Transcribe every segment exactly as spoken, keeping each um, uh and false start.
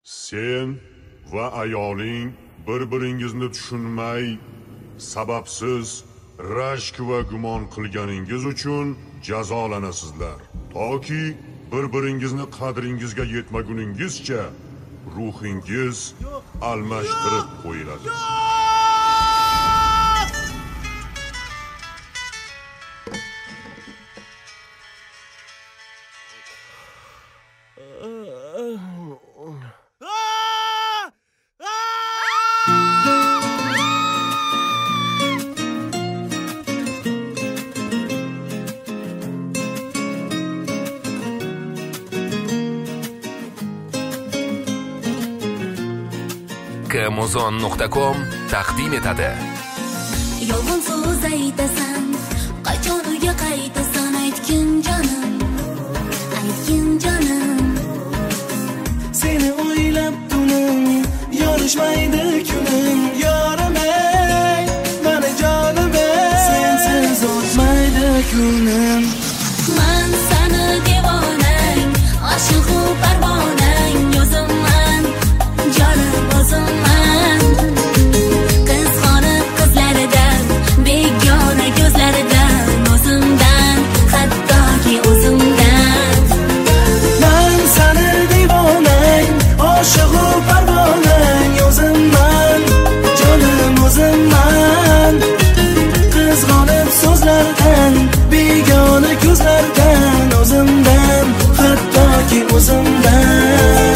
Sen va ayoling bir-biringizni tushunmay, sababsiz rashk va gumon qilganingiz uchun jazolanasizlar. Toki bir-biringizni qadringizga yetmaguningizcha ruhingiz almashtirib qo'yiladi. amazon nuqta com taqdim etadi. Yolg'on so'z aytasan, qachon uyga qaytasan, aytgin jonim, aytgin jonim. Seni o'ylab tunim, yorishmaydi kunim, yorim ey, mani jonim ey, sensiz o'tmaydi kunim. Men seni devonang, oshiqu parvonang, yozimman, jonim o'zimman. Qizg'onib qizlaridan, begona ko'zlaridan, o'zimdan, hattoki o'zimdan. Men seni devonang, oshiqu parvonang, yozimman, jonim o'zimman. Qizg'onib so'zlardan, begona ko'zlardan, o'zimdan, hattoki o'zimdan.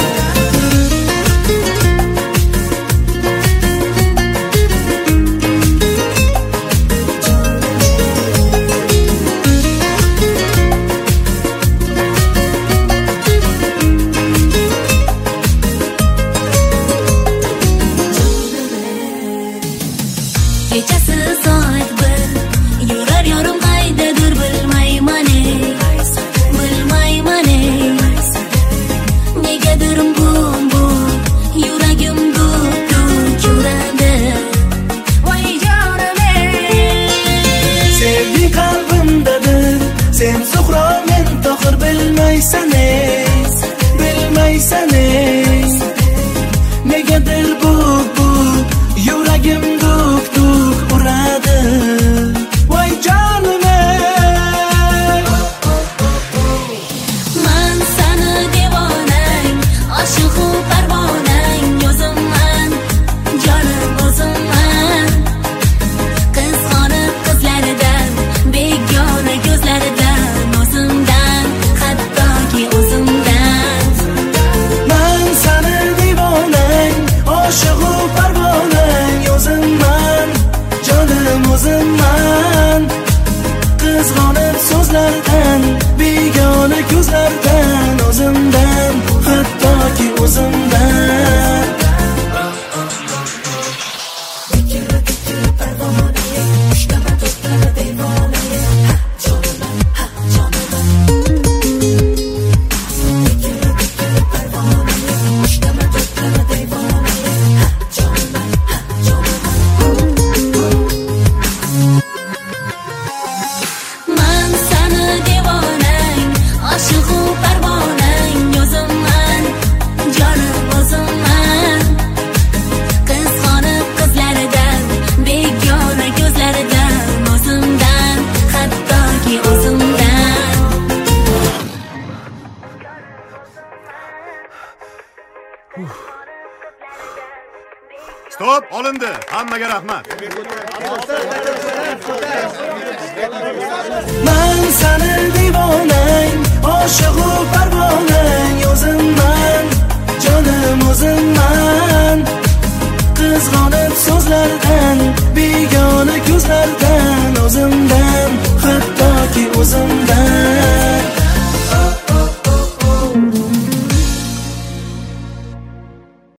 Kechasi soat bir, yurar yorim qaydadir, bilmayman ey, bilmayman ey. Negadir bum bum, yuragim duk-duk uradi. Voy jonim ey. Sevgi qalbimdadir, sen Zuhro, men Tohir, bilmaysan ey, bilmaysan ey. Negadir buk-buk, yuragim duk-duk uradi. Voy jonim ey. Men seni devonang, oshiqu parvonang, yozimman, jonim o'zimman. Qizg'onib qizlaridan, begona ko'zlaridan, o'zimdan, hattoki o'zimdan. Men seni devonang, oshiqu parvonang, yozimman, jonim o'zimman. Qizg'onib so'zlardan, begona ko'zlardan, o'zimdan, hattoki o'zimdan. Men seni devonang, oshiqu parvonang, yozimman, jonim o'zimman. Qizg'onib qizlaridan, begona ko'zlaridan, o'zimdan, hattoki o'zimdan. Stop, olindi. Hammaga rahmat. Men seni devonang, oshiqu parvonang, yozimman, jonim o'zimman. Qizg'onib so'zlardan,